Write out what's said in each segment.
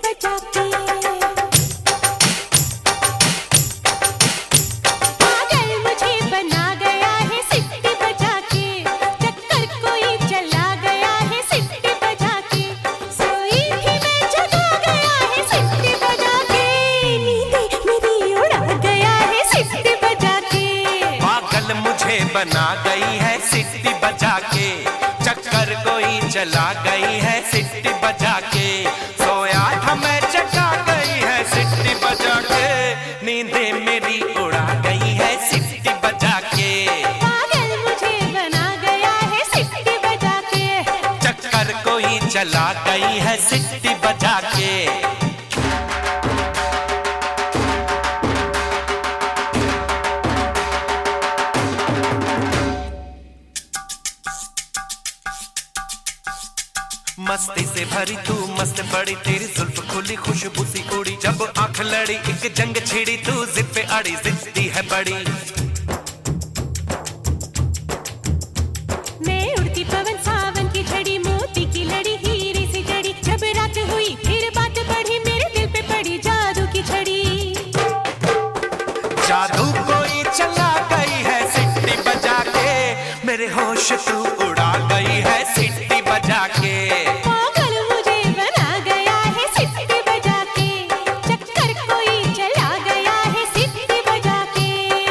बजा के। पागल मुझे बना गया है सिट्टी बजा के, चक्कर कोई चला गया है सिट्टी बजा के, सोई थी मैं जगा गया है सिट्टी बजा के, नींदें मेरी उड़ा गया है सिट्टी बजा के। पागल मुझे बना गई है सिट्टी बजा के, चक्कर कोई चला गई है सिट्टी बजा के, सोया था मैं जगा गई है सिट्टी बजा के, नींदें मेरी उड़ा गई है सिट्टी बजा के। पागल मुझे बना गया है सिट्टी बजा के, चक्कर कोई चला गई है सिट्टी बजा के। मस्ती से भरी तू मस्त बड़ी, तेरी जुल्फ खुली खुशबू सी उड़ी, जब आंख लड़ी एक जंग छिड़ी, तू जिद पे अड़ी जिद्दी है बड़ी। मैं उड़ती पवन सावन की छड़ी, मोती की लड़ी हीरे से जड़ी, जब रात हुई फिर बात बढ़ी, मेरे दिल पे पड़ी जादू की छड़ी। जादू कोई चला गई है सिट्टी बजा के, मेरे होश तू उड़ा गई है सिट्टी बजा के। पागल मुझे बना गया है सिट्टी बजा के, चक्कर कोई चला गया है सिट्टी बजा के।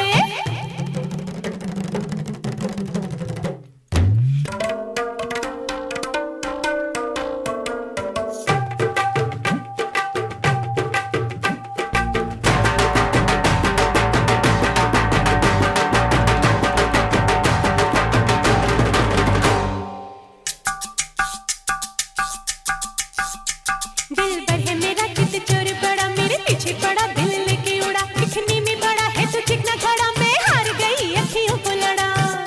दिल भर है मेरा चित चोर बड़ा, मेरे पीछे पड़ा दिल लेके उड़ा, दिखने में बड़ा है तो चिकना खड़ा, मैं हार गई अखियों को लड़ा।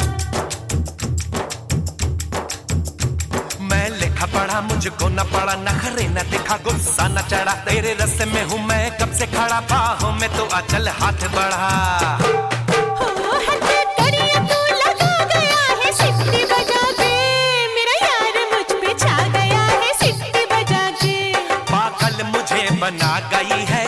मैं लिखा पढ़ा मुझको न पड़ा, नखरे न दिखा गुस्सा न चढ़ा, तेरे रस्ते में हूँ मैं कब से खड़ा, बाहों में तो आचल हाथ बढ़ा। हो हद करिए तू लगा गया है सिट्टी बजा के, मेरा यार मुझ पे छा गया है सिट्टी बजा के। पागल मुझे बना गई है